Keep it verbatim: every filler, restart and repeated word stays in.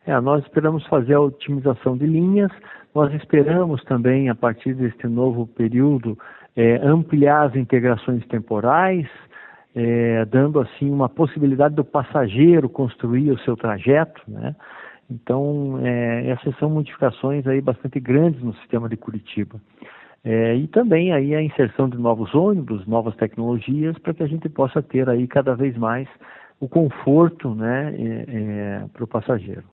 É, nós esperamos fazer a otimização de linhas, nós esperamos também, a partir deste novo período, é, ampliar as integrações temporais, é, dando assim uma possibilidade do passageiro construir o seu trajeto, né? Então, é, essas são modificações aí bastante grandes no sistema de Curitiba. É, e também aí a inserção de novos ônibus, novas tecnologias, para que a gente possa ter aí cada vez mais o conforto, né, é, é, para o passageiro.